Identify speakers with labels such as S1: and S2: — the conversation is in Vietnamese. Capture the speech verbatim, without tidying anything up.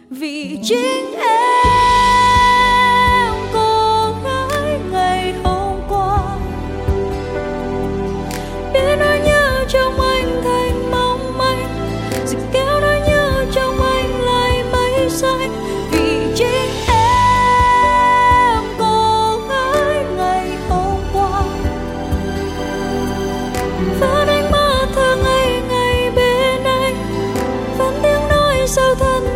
S1: vì chính em, cô gái ngày hôm qua. Biết nỗi nhớ trong anh thành mong manh, rồi kéo nỗi nhớ trong anh lại mây xanh, vì chính em, cô gái ngày hôm qua. Vẫn ánh mắt thương ngày ngày bên anh, vẫn tiếng nói sâu thân